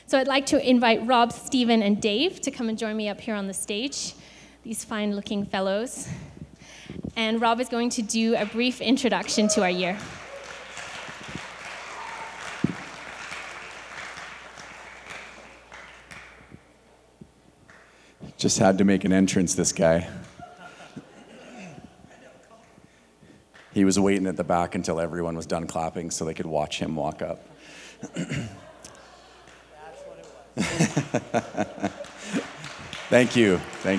So I'd like to invite Rob, Stephen, and Dave to come and join me up here on the stage, these fine-looking fellows. And Rob is going to do a brief introduction to our year. Just had to make an entrance, this guy. He was waiting at the back until everyone was done clapping so they could watch him walk up. Thank you.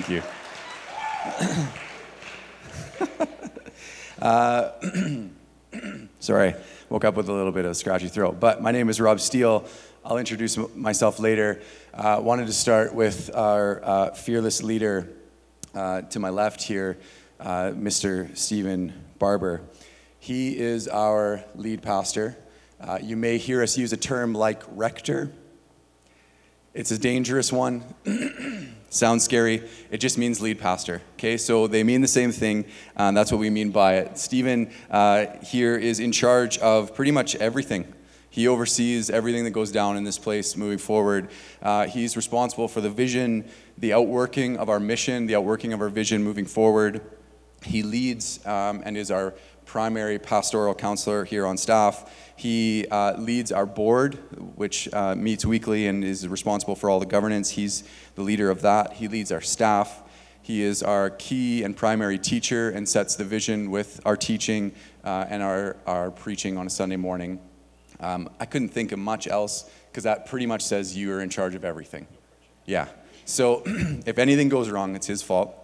Sorry, woke up with a little bit of a scratchy throat. But my name is Rob Steele. I'll introduce myself later. Wanted to start with our fearless leader to my left here, Mr. Stephen Barber. He is our lead pastor. You may hear us use a term like rector. It's a dangerous one. Sounds scary. It just means lead pastor. Okay, so they mean the same thing. That's what we mean by it. Stephen here is in charge of pretty much everything. He oversees everything that goes down in this place moving forward. He's responsible for the vision, the outworking of our mission, the outworking of our vision moving forward. He leads and is our primary pastoral counselor here on staff. He leads our board, which meets weekly and is responsible for all the governance. He's the leader of that. He leads our staff. He is our key and primary teacher and sets the vision with our teaching and our preaching on a Sunday morning. I couldn't think of much else because that pretty much says you are in charge of everything. Yeah. So if anything goes wrong, it's his fault.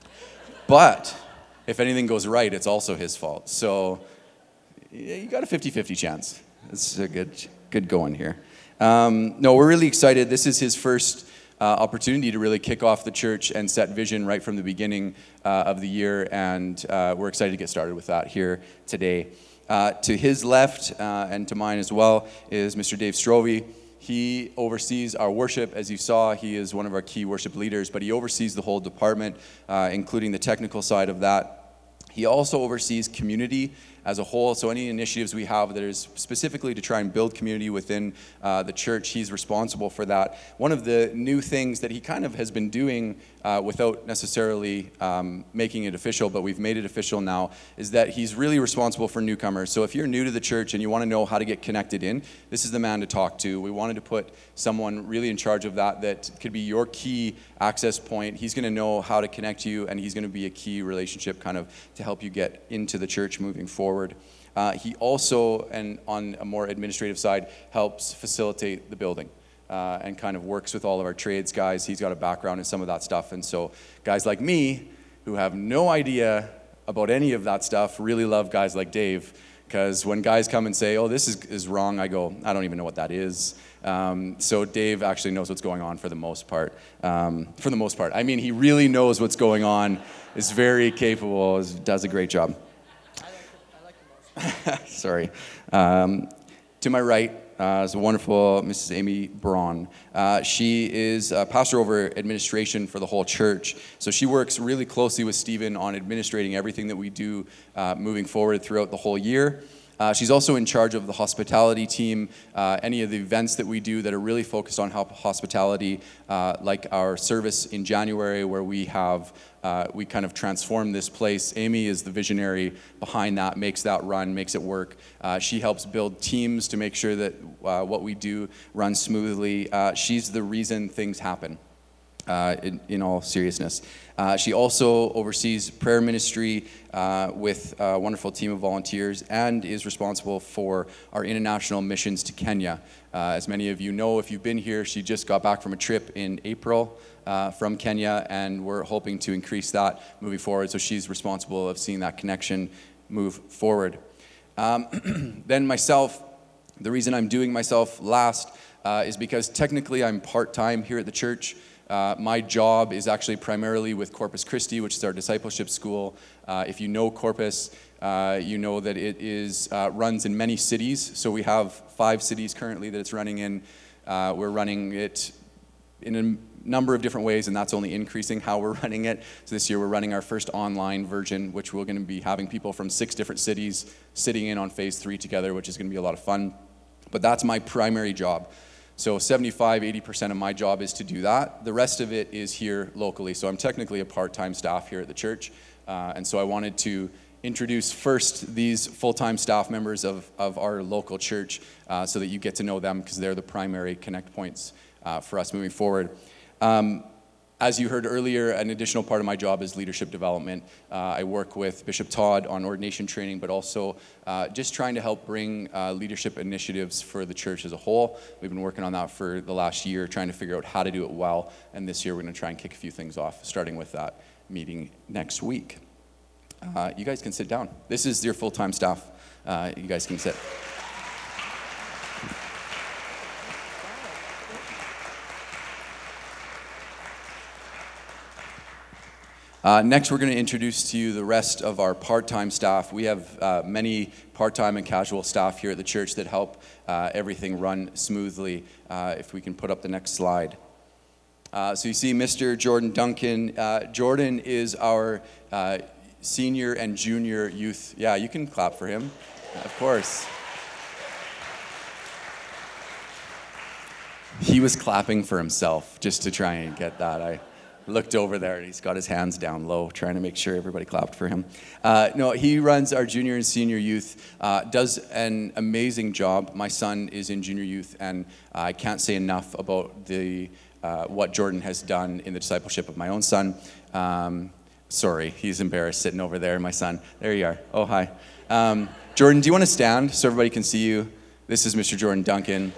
But if anything goes right, it's also his fault. So you got a 50-50 chance. It's a good going here. No, we're really excited. This is his first opportunity to really kick off the church and set vision right from the beginning of the year, and we're excited to get started with that here today. To his left, and to mine as well, is Mr. Dave Strovey. He oversees our worship. As you saw, he is one of our key worship leaders, but he oversees the whole department, including the technical side of that. He also oversees community as a whole, so any initiatives we have that is specifically to try and build community within the church, he's responsible for that. One of the new things that he kind of has been doing without necessarily making it official, but we've made it official now, is that he's really responsible for newcomers. So if you're new to the church and you want to know how to get connected in, this is the man to talk to. We wanted to put someone really in charge of that could be your key access point. He's going to know how to connect you, and he's going to be a key relationship kind of to help you get into the church moving forward. He also, and on a more administrative side, helps facilitate the building and kind of works with all of our trades guys. He's got a background in some of that stuff. And so guys like me, who have no idea about any of that stuff, really love guys like Dave, because when guys come and say, oh, this is wrong, I go, I don't even know what that is. So Dave actually knows what's going on for the most part. I mean, he really knows what's going on, is very capable, does a great job. Sorry. To my right is a wonderful Mrs. Amy Braun. She is a pastor over administration for the whole church. So she works really closely with Stephen on administrating everything that we do moving forward throughout the whole year. She's also in charge of the hospitality team, any of the events that we do that are really focused on hospitality, like our service in January where we kind of transform this place. Amy is the visionary behind that, makes that run, makes it work. She helps build teams to make sure that what we do runs smoothly. She's the reason things happen, in all seriousness. She also oversees prayer ministry with a wonderful team of volunteers and is responsible for our international missions to Kenya. As many of you know, if you've been here, she just got back from a trip in April from Kenya, and we're hoping to increase that moving forward. So she's responsible of seeing that connection move forward. Then myself, the reason I'm doing myself last is because technically I'm part-time here at the church. My job is actually primarily with Corpus Christi, which is our discipleship school. If you know Corpus, you know that it runs in many cities. So we have 5 cities currently that it's running in. We're running it in a number of different ways, and that's only increasing how we're running it. So this year we're running our first online version, which we're going to be having people from 6 different cities sitting in on phase 3 together, which is going to be a lot of fun. But that's my primary job. So 75, 80% of my job is to do that. The rest of it is here locally. So I'm technically a part-time staff here at the church. And so I wanted to introduce first these full-time staff members of our local church so that you get to know them, because they're the primary connect points for us moving forward. As you heard earlier, an additional part of my job is leadership development. I work with Bishop Todd on ordination training, but also just trying to help bring leadership initiatives for the church as a whole. We've been working on that for the last year, trying to figure out how to do it well. And this year we're going to try and kick a few things off, starting with that meeting next week. You guys can sit down. This is your full-time staff. You guys can sit. Next, we're going to introduce to you the rest of our part-time staff. We have many part-time and casual staff here at the church that help everything run smoothly. If we can put up the next slide. So you see Mr. Jordan Duncan. Jordan is our senior and junior youth. Yeah, you can clap for him, of course. He was clapping for himself just to try and get that. I looked over there and he's got his hands down low, trying to make sure everybody clapped for him. No, he runs our junior and senior youth, does an amazing job. My son is in junior youth, and I can't say enough about the what Jordan has done in the discipleship of my own son. Sorry, he's embarrassed sitting over there, my son. There you are. Oh, hi. Jordan, do you want to stand so everybody can see you? This is Mr. Jordan Duncan.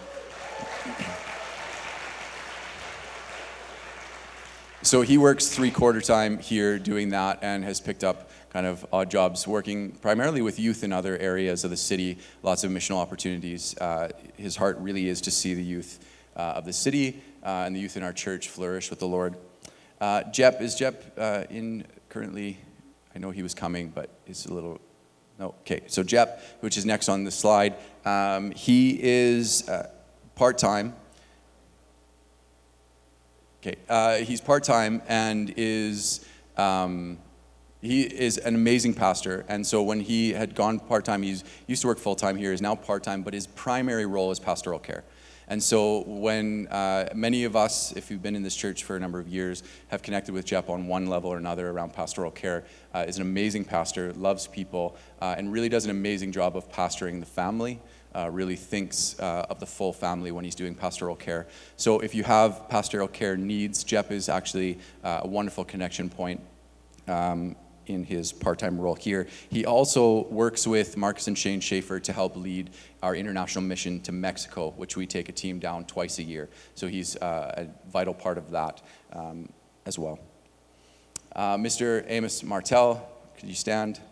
So he works 3/4 time here doing that, and has picked up kind of odd jobs working primarily with youth in other areas of the city, lots of missional opportunities. His heart really is to see the youth of the city and the youth in our church flourish with the Lord. Is Jep in currently? I know he was coming, but he's a little, no, okay. So Jep, which is next on the slide, he is part-time. Okay, he's part-time and is, he is an amazing pastor. And so when he had gone part-time, he used to work full-time here, is now part-time, but his primary role is pastoral care. And so when many of us, if you've been in this church for a number of years, have connected with Jep on one level or another around pastoral care, is an amazing pastor, loves people, and really does an amazing job of pastoring the family. Really thinks of the full family when he's doing pastoral care. So if you have pastoral care needs, Jep is actually a wonderful connection point in his part-time role here. He also works with Marcus and Shane Schaefer to help lead our international mission to Mexico, which we take a team down twice a year. So he's a vital part of that as well. Mr. Amos Martel, could you stand?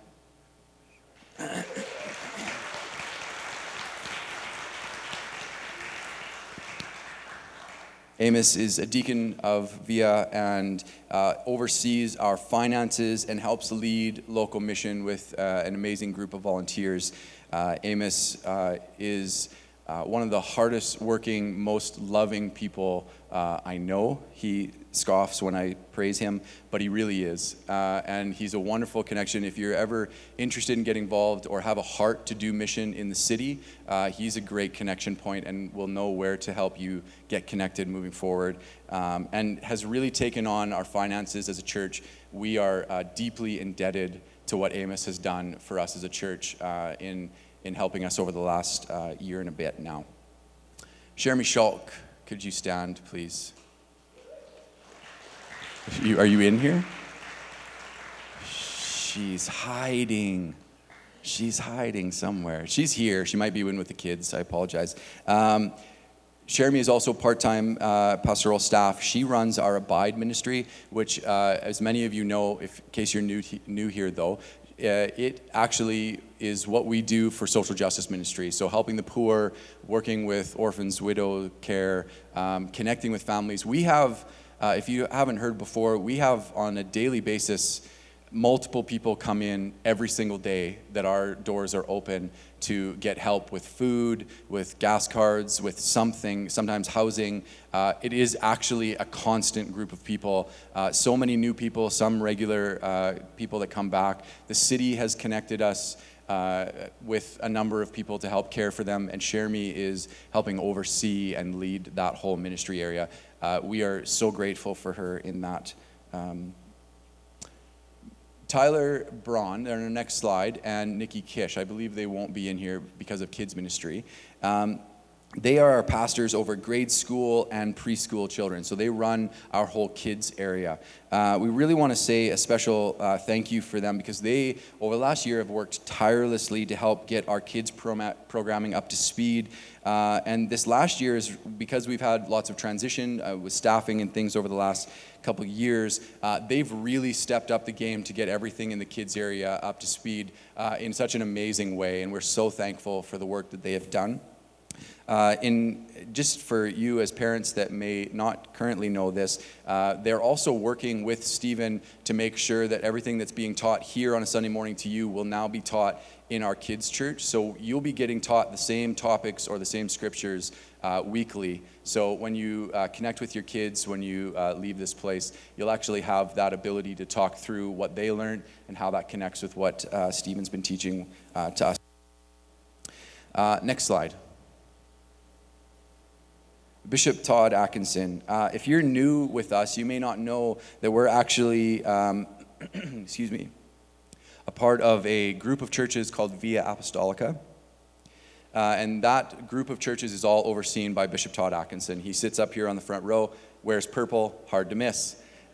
Amos is a deacon of VIA and oversees our finances and helps lead local mission with an amazing group of volunteers. Amos is one of the hardest working, most loving people I know. He scoffs when I praise him, but he really is. And he's a wonderful connection. If you're ever interested in getting involved or have a heart to do mission in the city, he's a great connection point and will know where to help you get connected moving forward. And has really taken on our finances as a church. We are deeply indebted to what Amos has done for us as a church in helping us over the last year and a bit now. Jeremy Schulk, could you stand, please? Are you in here? She's hiding. She's hiding somewhere. She's here. She might be in with the kids. I apologize. Jeremy is also part-time pastoral staff. She runs our Abide ministry, which, as many of you know, in case you're new here, though, it actually is what we do for social justice ministry. So helping the poor, working with orphans, widow care, connecting with families. We have, if you haven't heard before, we have on a daily basis multiple people come in every single day that our doors are open to get help with food, with gas cards, with something, sometimes housing. It is actually a constant group of people. So many new people, some regular people that come back. The city has connected us with a number of people to help care for them, and Sheremy is helping oversee and lead that whole ministry area. We are so grateful for her in that. Tyler Braun, on our next slide, and Nikki Kish, I believe they won't be in here because of kids ministry. They are our pastors over grade school and preschool children, so they run our whole kids area. We really want to say a special thank you for them because they, over the last year, have worked tirelessly to help get our kids programming up to speed. And this last year is because we've had lots of transition with staffing and things over the last couple of years. They've really stepped up the game to get everything in the kids area up to speed in such an amazing way, and we're so thankful for the work that they have done. Just for you as parents that may not currently know this, they're also working with Stephen to make sure that everything that's being taught here on a Sunday morning to you will now be taught in our kids' church. So you'll be getting taught the same topics or the same scriptures weekly. So when you connect with your kids, when you leave this place, you'll actually have that ability to talk through what they learned and how that connects with what Stephen's been teaching to us. Next slide. Bishop Todd Atkinson. If you're new with us, you may not know that we're actually, excuse me, a part of a group of churches called Via Apostolica. And that group of churches is all overseen by Bishop Todd Atkinson. He sits up here on the front row, wears purple, hard to miss.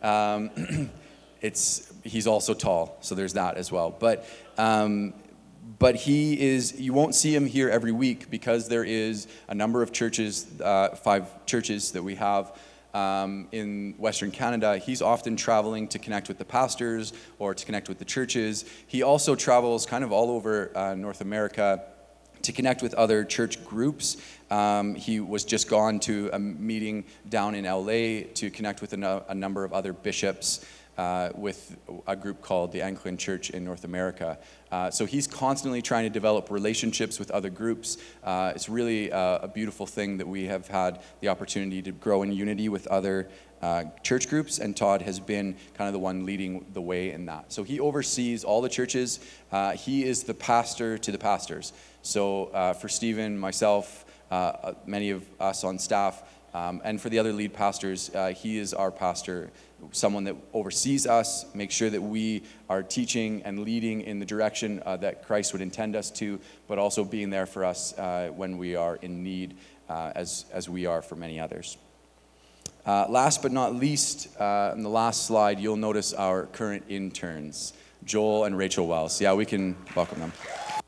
He's also tall, so there's that as well. But he is, you won't see him here every week because there is a number of churches, 5 churches that we have in Western Canada. He's often traveling to connect with the pastors or to connect with the churches. He also travels kind of all over North America to connect with other church groups. He was just gone to a meeting down in LA to connect with a number of other bishops with a group called the Anglican Church in North America. So he's constantly trying to develop relationships with other groups. It's really a beautiful thing that we have had the opportunity to grow in unity with other church groups, and Todd has been kind of the one leading the way in that. So he oversees all the churches. He is the pastor to the pastors. So for Stephen, myself, many of us on staff, and for the other lead pastors, he is our pastor, someone that oversees us, makes sure that we are teaching and leading in the direction that Christ would intend us to, but also being there for us when we are in need, as we are for many others. Last but not least, in the last slide, you'll notice our current interns, Joel and Rachel Wells. Yeah, we can welcome them.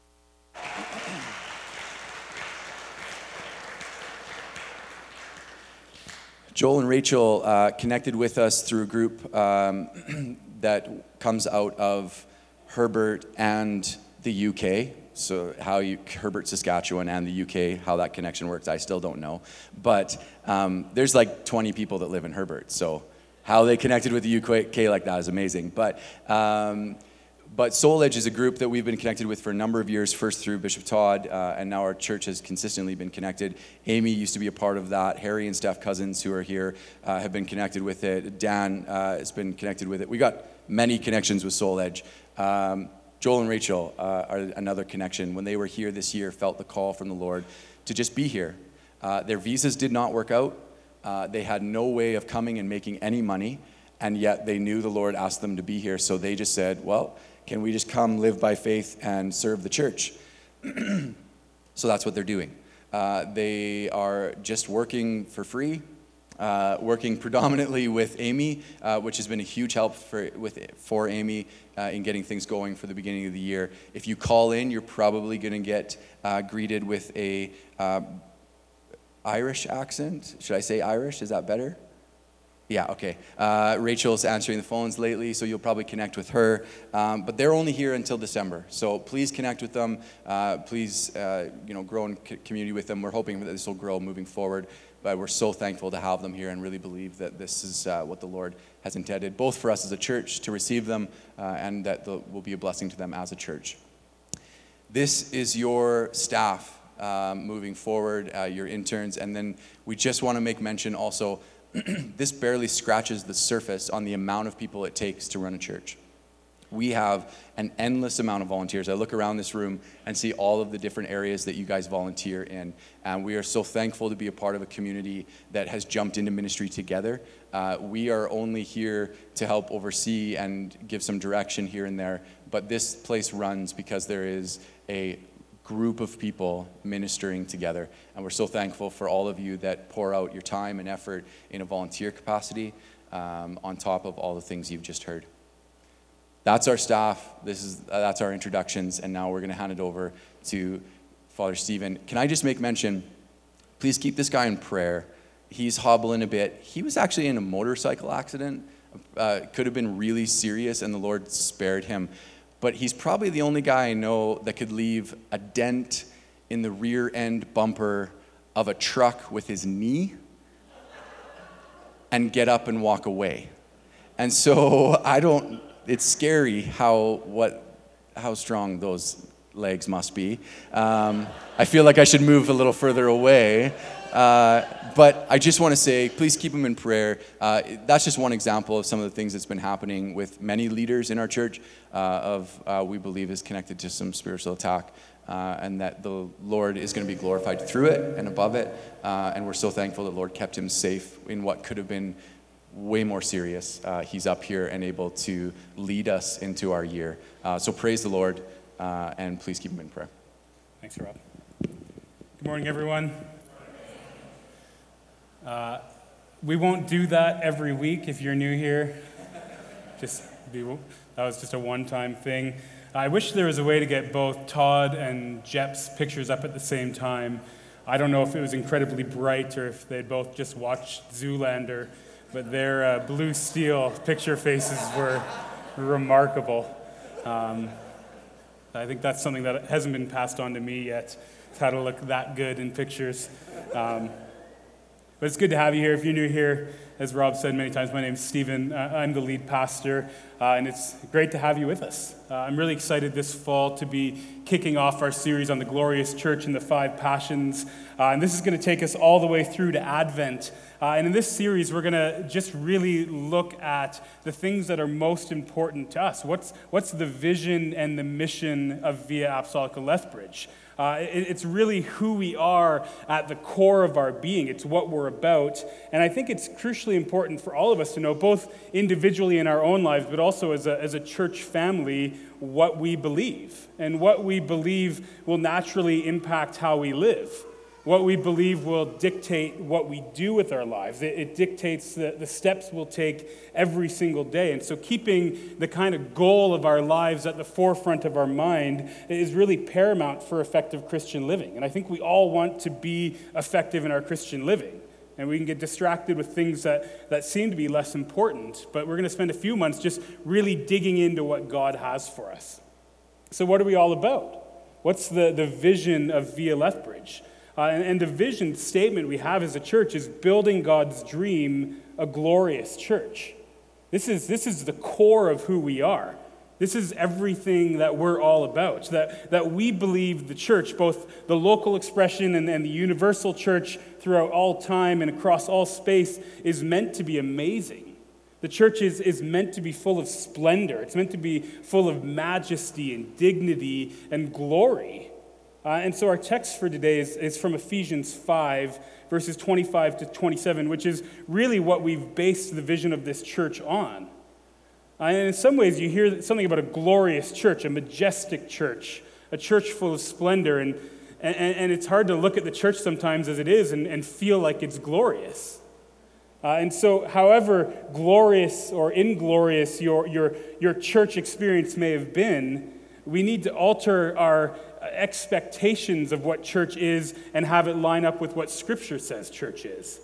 Joel and Rachel connected with us through a group that comes out of Herbert and the UK. So Herbert, Saskatchewan and the UK, how that connection works, I still don't know. But there's like 20 people that live in Herbert. So how they connected with the UK like that is amazing. But Soul Edge is a group that we've been connected with for a number of years, first through Bishop Todd, and now our church has consistently been connected. Amy used to be a part of that. Harry and Steph Cousins, who are here, have been connected with it. Dan has been connected with it. We got many connections with Soul Edge. Joel and Rachel are another connection. When they were here this year, felt the call from the Lord to just be here. Their visas did not work out. They had no way of coming and making any money, and yet they knew the Lord asked them to be here, so they just said, well, can we just come live by faith and serve the church? So that's what they're doing. They are just working for free, working predominantly with Amy, which has been a huge help for Amy in getting things going for the beginning of the year. If you call in, you're probably going to get greeted with a Irish accent. Should I say Irish? Is that better? Yeah, okay. Rachel's answering the phones lately, so you'll probably connect with her. But they're only here until December, so please connect with them. Please, grow in community with them. We're hoping that this will grow moving forward, but we're so thankful to have them here and really believe that this is what the Lord has intended, both for us as a church to receive them and that will be a blessing to them as a church. This is your staff moving forward, your interns, and then we just want to make mention also, this barely scratches the surface on the amount of people it takes to run a church. We have an endless amount of volunteers. I look around this room and see all of the different areas that you guys volunteer in. And we are so thankful to be a part of a community that has jumped into ministry together. We are only here to help oversee and give some direction here and there. But this place runs because there is a group of people ministering together. And we're so thankful for all of you that pour out your time and effort in a volunteer capacity on top of all the things you've just heard. That's our staff. That's our introductions, and now we're going to hand it over to Father Stephen. Can I just make mention, please keep this guy in prayer. He's hobbling a bit. He was actually in a motorcycle accident. Could have been really serious, and the Lord spared him. But he's probably the only guy I know that could leave a dent in the rear end bumper of a truck with his knee and get up and walk away. And so it's scary how strong those legs must be. I feel like I should move a little further away. But I just want to say, please keep him in prayer. That's just one example of some of the things that's been happening with many leaders in our church we believe is connected to some spiritual attack. And that the Lord is going to be glorified through it and above it. And we're so thankful that the Lord kept him safe in what could have been way more serious. He's up here and able to lead us into our year. So praise the Lord, and please keep him in prayer. Thanks, Rob. Good morning, everyone. We won't do that every week if you're new here. That was just a one-time thing. I wish there was a way to get both Todd and Jep's pictures up at the same time. I don't know if it was incredibly bright or if they'd both just watched Zoolander, but their blue steel picture faces were remarkable. I think that's something that hasn't been passed on to me yet, how to look that good in pictures. But it's good to have you here. If you're new here, as Rob said many times, my name's Stephen. I'm the lead pastor, and it's great to have you with us. I'm really excited this fall to be kicking off our series on the glorious church and the five passions. And this is going to take us all the way through to Advent. And in this series, we're going to just really look at the things that are most important to us. What's the vision and the mission of Via Apostolica Lethbridge? It's really who we are at the core of our being. It's what we're about. And I think it's crucially important for all of us to know, both individually in our own lives, but also as a church family, what we believe. And what we believe will naturally impact how we live. What we believe will dictate what we do with our lives. It dictates the steps we'll take every single day. And so keeping the kind of goal of our lives at the forefront of our mind is really paramount for effective Christian living. And I think we all want to be effective in our Christian living. And we can get distracted with things that seem to be less important. But we're going to spend a few months just really digging into what God has for us. So what are we all about? What's the vision of Via Lethbridge? And the vision statement we have as a church is building God's dream, a glorious church. This is the core of who we are. This is everything that we're all about. That we believe the church, both the local expression and the universal church throughout all time and across all space, is meant to be amazing. The church is meant to be full of splendor. It's meant to be full of majesty and dignity and glory. And so our text for today is from Ephesians 5, verses 25 to 27, which is really what we've based the vision of this church on. And in some ways, you hear something about a glorious church, a majestic church, a church full of splendor. And it's hard to look at the church sometimes as it is and feel like it's glorious. And so, however glorious or inglorious your church experience may have been, we need to alter our expectations of what church is and have it line up with what Scripture says church is.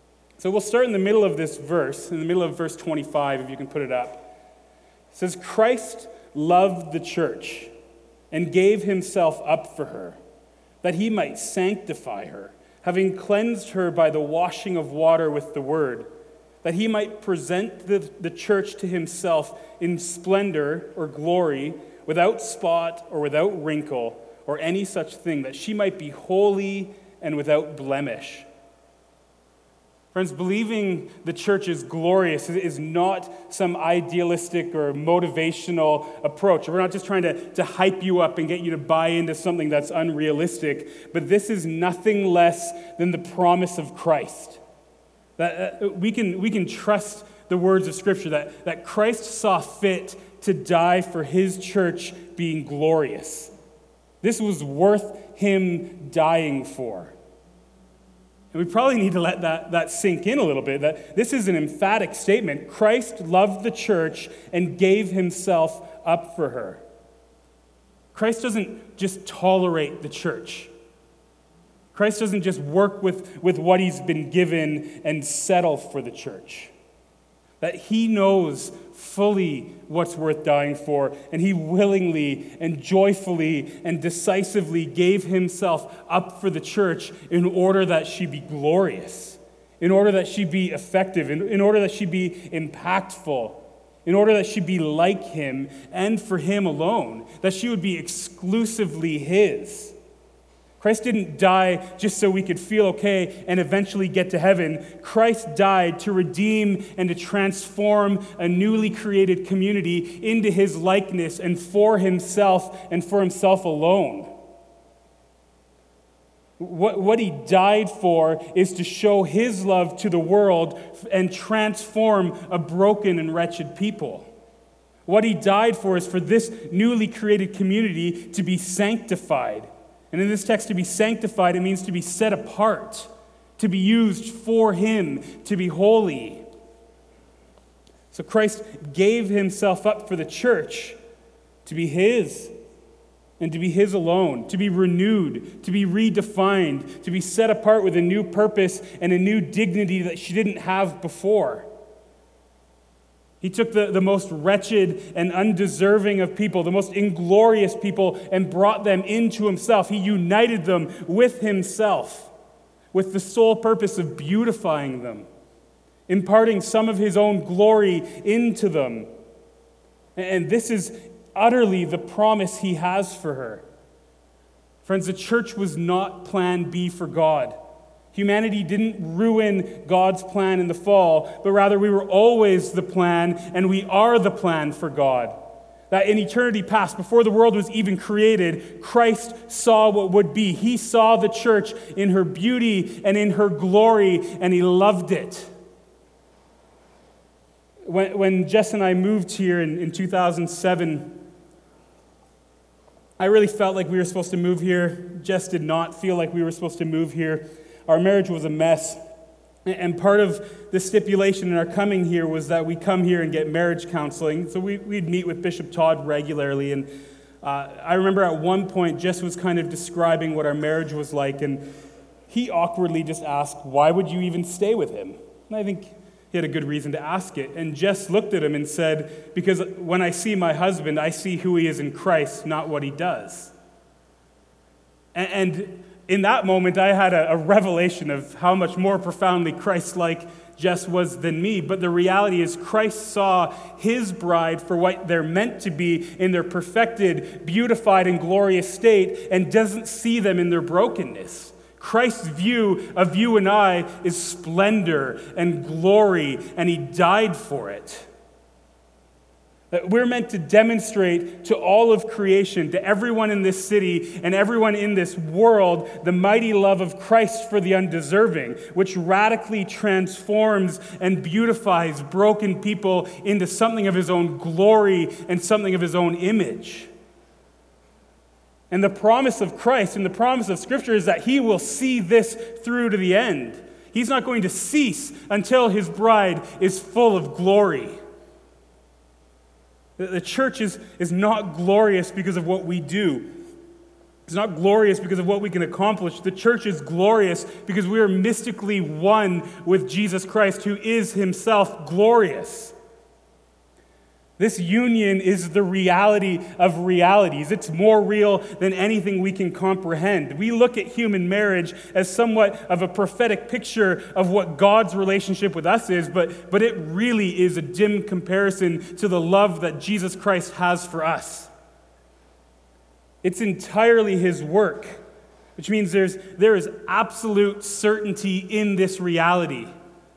So we'll start in the middle of this verse, in the middle of verse 25, if you can put it up. It says, Christ loved the church and gave himself up for her, that he might sanctify her, having cleansed her by the washing of water with the word, that he might present the church to himself in splendor or glory, without spot or without wrinkle or any such thing, that she might be holy and without blemish. Friends, believing the church is glorious is not some idealistic or motivational approach. We're not just trying to hype you up and get you to buy into something that's unrealistic, but this is nothing less than the promise of Christ. That we can trust the words of Scripture, that Christ saw fit to die for his church being glorious. This was worth him dying for. And we probably need to let that sink in a little bit, that this is an emphatic statement. Christ loved the church and gave himself up for her. Christ doesn't just tolerate the church. Christ doesn't just work with what he's been given and settle for the church. That he knows fully what's worth dying for, and he willingly and joyfully and decisively gave himself up for the church in order that she be glorious, in order that she be effective, in order that she be impactful, in order that she be like him and for him alone, that she would be exclusively his. Christ didn't die just so we could feel okay and eventually get to heaven. Christ died to redeem and to transform a newly created community into his likeness and for himself alone. What he died for is to show his love to the world and transform a broken and wretched people. What he died for is for this newly created community to be sanctified. And in this text, to be sanctified, it means to be set apart, to be used for him, to be holy. So Christ gave himself up for the church to be his and to be his alone, to be renewed, to be redefined, to be set apart with a new purpose and a new dignity that she didn't have before. He took the most wretched and undeserving of people, the most inglorious people, and brought them into himself. He united them with himself, with the sole purpose of beautifying them, imparting some of his own glory into them. And this is utterly the promise he has for her. Friends, the church was not plan B for God. Humanity didn't ruin God's plan in the fall, but rather we were always the plan, and we are the plan for God. That in eternity past, before the world was even created, Christ saw what would be. He saw the church in her beauty and in her glory, and he loved it. When Jess and I moved here in 2007, I really felt like we were supposed to move here. Jess did not feel like we were supposed to move here. Our marriage was a mess, and part of the stipulation in our coming here was that we come here and get marriage counseling. So we'd meet with Bishop Todd regularly, and I remember at one point Jess was kind of describing what our marriage was like, and he awkwardly just asked, "Why would you even stay with him?" And I think he had a good reason to ask it. And Jess looked at him and said, "Because when I see my husband, I see who he is in Christ, not what he does." And in that moment, I had a revelation of how much more profoundly Christ-like Jess was than me. But the reality is Christ saw his bride for what they're meant to be in their perfected, beautified, and glorious state and doesn't see them in their brokenness. Christ's view of you and I is splendor and glory, and he died for it. That we're meant to demonstrate to all of creation, to everyone in this city and everyone in this world, the mighty love of Christ for the undeserving, which radically transforms and beautifies broken people into something of his own glory and something of his own image. And the promise of Christ and the promise of Scripture is that he will see this through to the end. He's not going to cease until his bride is full of glory. The church is not glorious because of what we do. It's not glorious because of what we can accomplish. The church is glorious because we are mystically one with Jesus Christ, who is himself glorious. This union is the reality of realities. It's more real than anything we can comprehend. We look at human marriage as somewhat of a prophetic picture of what God's relationship with us is, but it really is a dim comparison to the love that Jesus Christ has for us. It's entirely his work, which means there is absolute certainty in this reality.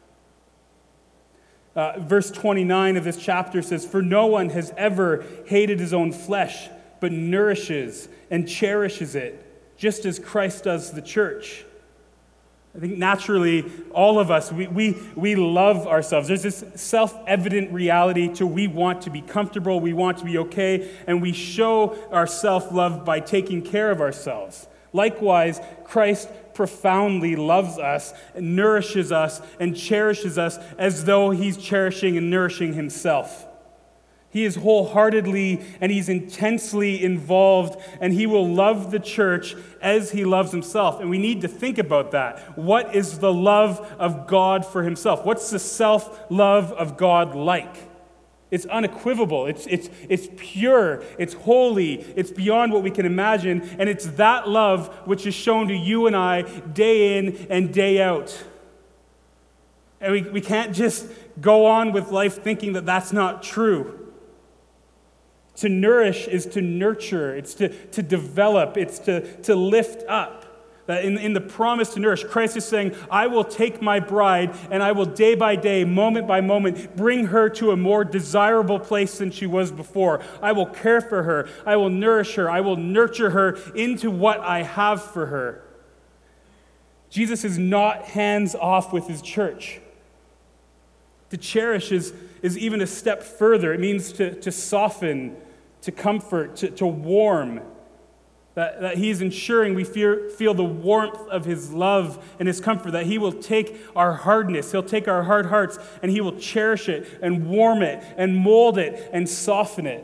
Verse 29 of this chapter says, "For no one has ever hated his own flesh, but nourishes and cherishes it, just as Christ does the church." I think naturally, all of us, we love ourselves. There's this self-evident reality to we want to be comfortable, we want to be okay, and we show our self-love by taking care of ourselves. Likewise, Christ profoundly loves us, and nourishes us, and cherishes us as though he's cherishing and nourishing himself. He is wholeheartedly and he's intensely involved, and he will love the church as he loves himself. And we need to think about that. What is the love of God for himself? What's the self-love of God like? It's unequivocal. It's pure. It's holy. It's beyond what we can imagine. And it's that love which is shown to you and I day in and day out. And we can't just go on with life thinking that that's not true. To nourish is to nurture, it's to develop, it's to lift up. That in the promise to nourish, Christ is saying, I will take my bride and I will day by day, moment by moment, bring her to a more desirable place than she was before. I will care for her, I will nourish her, I will nurture her into what I have for her. Jesus is not hands off with his church. To cherish is even a step further. It means to soften, to comfort, to warm. That he's ensuring we feel the warmth of his love and his comfort, that he will take our hardness, he'll take our hard hearts, and he will cherish it and warm it and mold it and soften it.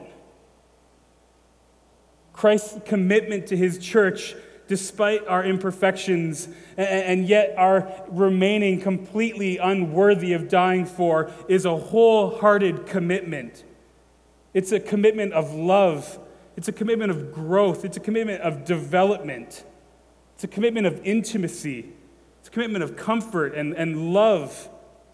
Christ's commitment to his church, despite our imperfections and yet our remaining completely unworthy of dying for, is a wholehearted commitment. It's a commitment of love. It's a commitment of growth. It's a commitment of development. It's a commitment of intimacy. It's a commitment of comfort and love.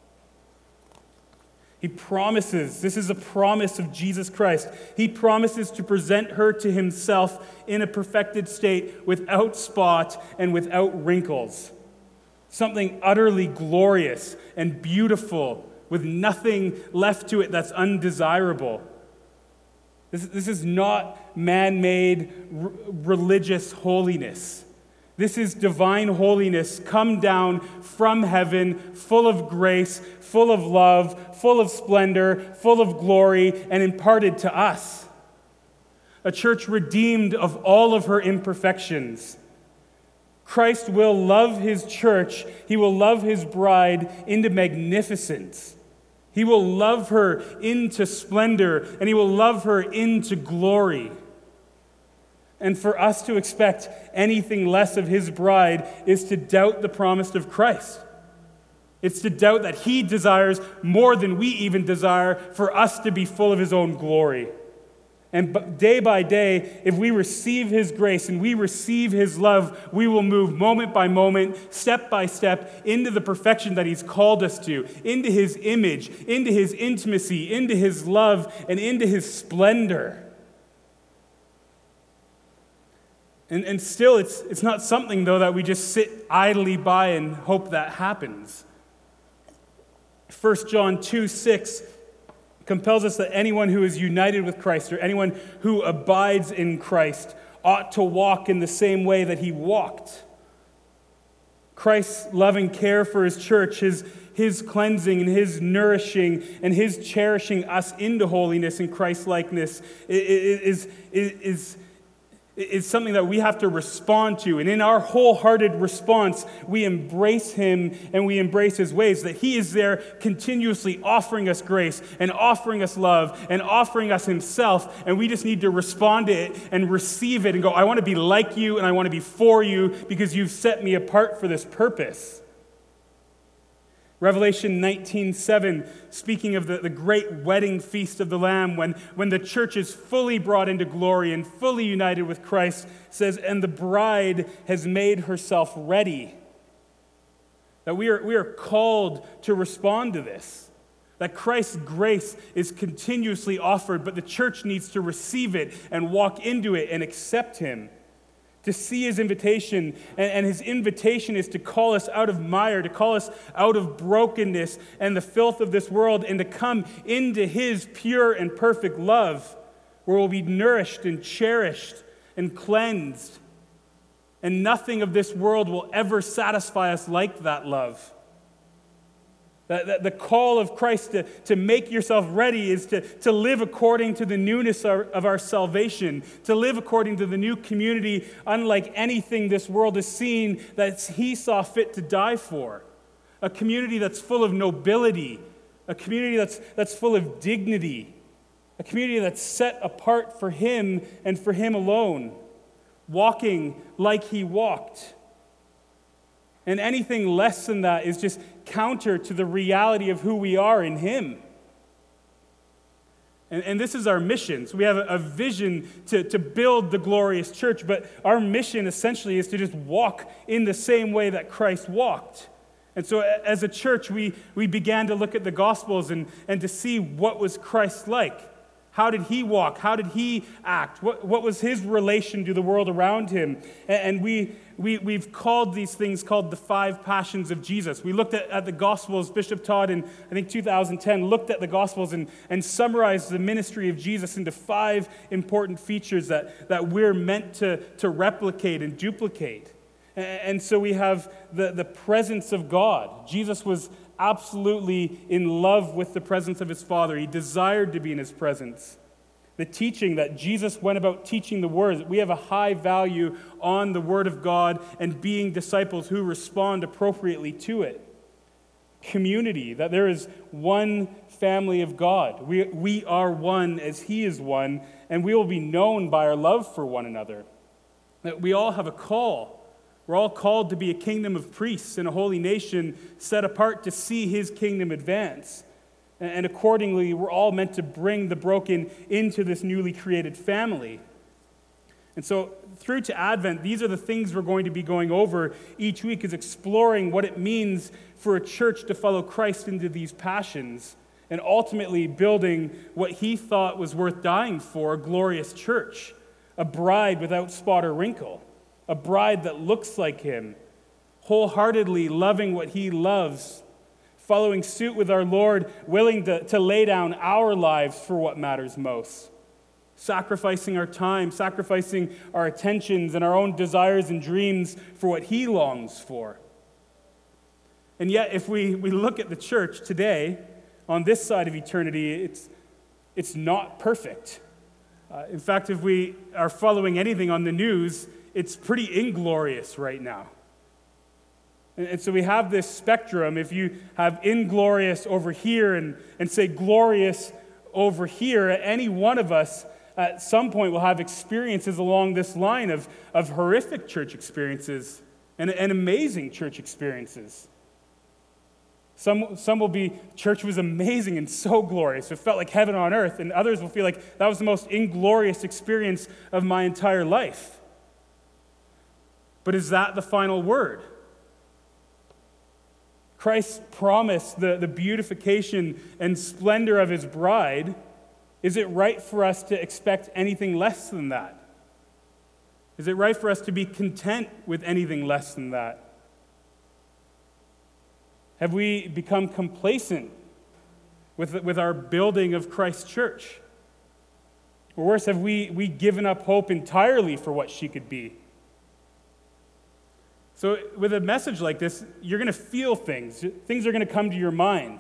He promises, this is a promise of Jesus Christ. He promises to present her to himself in a perfected state, without spot and without wrinkles. Something utterly glorious and beautiful, with nothing left to it that's undesirable. This is not man-made religious holiness. This is divine holiness come down from heaven, full of grace, full of love, full of splendor, full of glory, and imparted to us. A church redeemed of all of her imperfections. Christ will love his church. He will love his bride into magnificence. He will love her into splendor, and he will love her into glory. And for us to expect anything less of his bride is to doubt the promise of Christ. It's to doubt that he desires more than we even desire for us to be full of his own glory. And day by day, if we receive his grace and we receive his love, we will move moment by moment, step by step, into the perfection that he's called us to, into his image, into his intimacy, into his love, and into his splendor. And still, it's not something, though, that we just sit idly by and hope that happens. 1 John 2:6 compels us that anyone who is united with Christ, or anyone who abides in Christ, ought to walk in the same way that he walked. Christ's loving care for his church, his cleansing and his nourishing and his cherishing us into holiness and Christ-likeness is something that we have to respond to. And in our wholehearted response, we embrace him and we embrace his ways, that he is there continuously offering us grace and offering us love and offering us himself, and we just need to respond to it and receive it and go, I want to be like you and I want to be for you because you've set me apart for this purpose. Revelation 19:7, speaking of the great wedding feast of the Lamb, when the church is fully brought into glory and fully united with Christ, says, and the bride has made herself ready. That we are called to respond to this. That Christ's grace is continuously offered, but the church needs to receive it and walk into it and accept him. to see his invitation. And his invitation is to call us out of mire, to call us out of brokenness and the filth of this world, and to come into his pure and perfect love, where we'll be nourished and cherished and cleansed. And nothing of this world will ever satisfy us like that love. The call of Christ to make yourself ready is to live according to the newness of our salvation, to live according to the new community unlike anything this world has seen that he saw fit to die for. A community that's full of nobility, a community that's full of dignity, a community that's set apart for him and for him alone, walking like he walked. And anything less than that is just counter to the reality of who we are in him. And this is our mission. So we have a vision to build the glorious church, but our mission essentially is to just walk in the same way that Christ walked. And so as a church, we began to look at the Gospels and to see what was Christ like. How did he walk? How did he act? What was his relation to the world around him? And we've called these things called the 5 passions of Jesus. We looked at the Gospels. Bishop Todd in, I think, 2010 looked at the Gospels and summarized the ministry of Jesus into 5 important features that we're meant to replicate and duplicate. And so we have the presence of God. Jesus was absolutely in love with the presence of his Father. He desired to be in his presence. The teaching that Jesus went about teaching the Word, we have a high value on the Word of God and being disciples who respond appropriately to it. Community, that there is one family of God. We are one as he is one, and we will be known by our love for one another. That we all have a call. We're all called to be a kingdom of priests and a holy nation set apart to see his kingdom advance. And accordingly, we're all meant to bring the broken into this newly created family. And so through to Advent, these are the things we're going to be going over each week, is exploring what it means for a church to follow Christ into these passions and ultimately building what he thought was worth dying for, a glorious church, a bride without spot or wrinkle. A bride that looks like him, wholeheartedly loving what he loves, following suit with our Lord, willing to lay down our lives for what matters most, sacrificing our time, sacrificing our attentions and our own desires and dreams for what he longs for. And yet, if we look at the church today, on this side of eternity, it's not perfect. In fact, if we are following anything on the news, it's pretty inglorious right now. And so we have this spectrum. If you have inglorious over here and say glorious over here, any one of us at some point will have experiences along this line of horrific church experiences and amazing church experiences. Some will be, church was amazing and so glorious. It felt like heaven on earth. And others will feel like that was the most inglorious experience of my entire life. But is that the final word? Christ promised the beautification and splendor of his bride. Is it right for us to expect anything less than that? Is it right for us to be content with anything less than that? Have we become complacent with our building of Christ's church? Or worse, have we given up hope entirely for what she could be? So with a message like this, you're going to feel things. Things are going to come to your mind.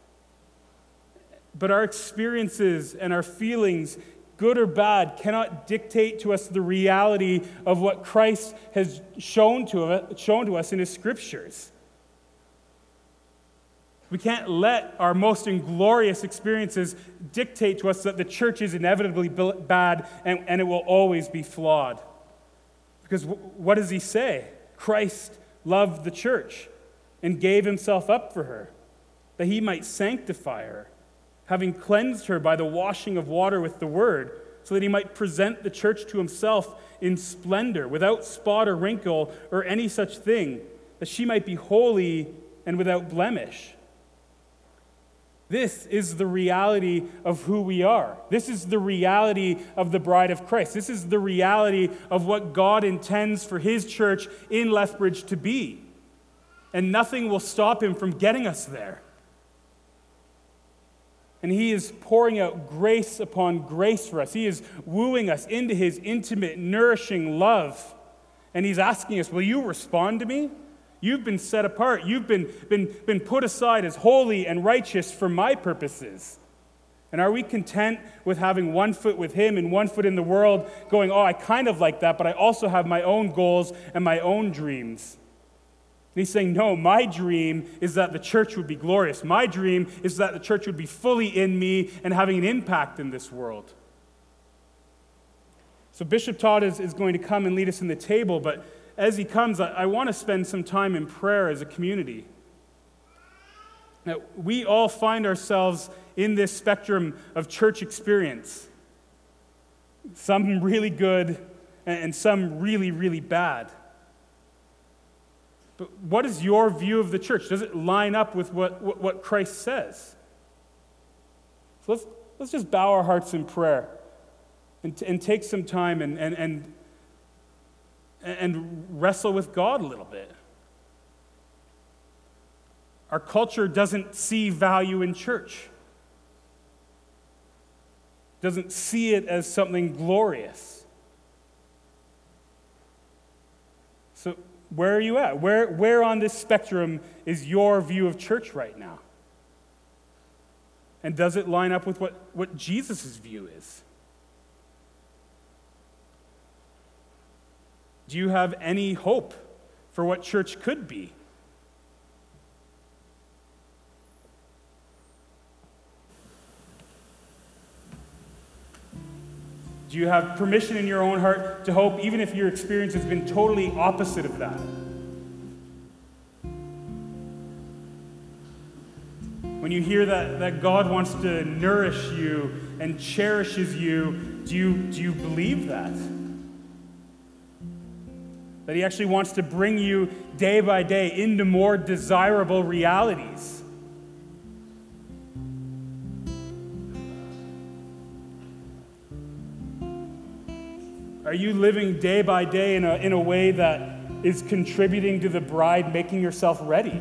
But our experiences and our feelings, good or bad, cannot dictate to us the reality of what Christ has shown to us in his scriptures. We can't let our most inglorious experiences dictate to us that the church is inevitably bad and it will always be flawed. Because what does he say? Christ loved the church and gave himself up for her, that he might sanctify her, having cleansed her by the washing of water with the word, so that he might present the church to himself in splendor, without spot or wrinkle or any such thing, that she might be holy and without blemish. This is the reality of who we are. This is the reality of the bride of Christ. This is the reality of what God intends for his church in Lethbridge to be. And nothing will stop him from getting us there. And he is pouring out grace upon grace for us. He is wooing us into his intimate, nourishing love. And he's asking us, will you respond to me? You've been set apart. You've been put aside as holy and righteous for my purposes. And are we content with having one foot with him and one foot in the world, going, oh, I kind of like that, but I also have my own goals and my own dreams? And he's saying, no, my dream is that the church would be glorious. My dream is that the church would be fully in me and having an impact in this world. So Bishop Todd is going to come and lead us in the table, but as he comes, I want to spend some time in prayer as a community. Now, we all find ourselves in this spectrum of church experience. Some really good and some really, really bad. But what is your view of the church? Does it line up with what Christ says? So let's just bow our hearts in prayer and take some time and wrestle with God a little bit. Our culture doesn't see value in church. Doesn't see it as something glorious. So where are you at? Where on this spectrum is your view of church right now? And does it line up with what Jesus' view is? Do you have any hope for what church could be? Do you have permission in your own heart to hope, even if your experience has been totally opposite of that? When you hear that God wants to nourish you and cherishes you, do you believe that? That he actually wants to bring you day by day into more desirable realities. Are you living day by day in a way that is contributing to the bride making yourself ready?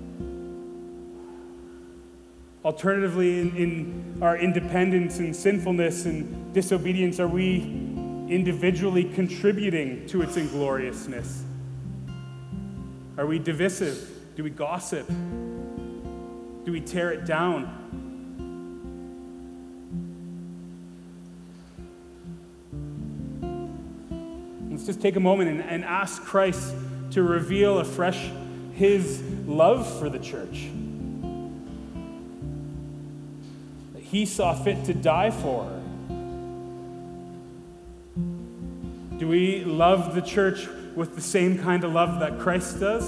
Alternatively, in our independence and sinfulness and disobedience, are we individually contributing to its ingloriousness? Are we divisive? Do we gossip? Do we tear it down? Let's just take a moment and ask Christ to reveal afresh his love for the church. That he saw fit to die for her. Do we love the church with the same kind of love that Christ does?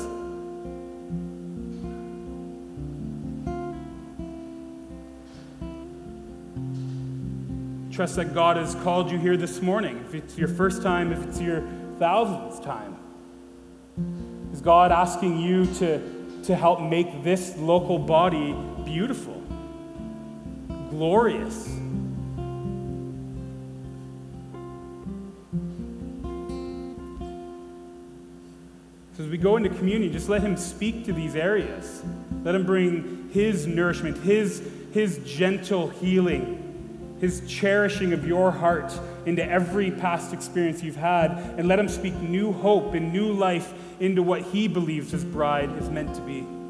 Trust that God has called you here this morning. If it's your first time, if it's your thousandth time, is God asking you to help make this local body beautiful, glorious? So as we go into communion, just let him speak to these areas. Let him bring his nourishment, his gentle healing, his cherishing of your heart into every past experience you've had, and let him speak new hope and new life into what he believes his bride is meant to be.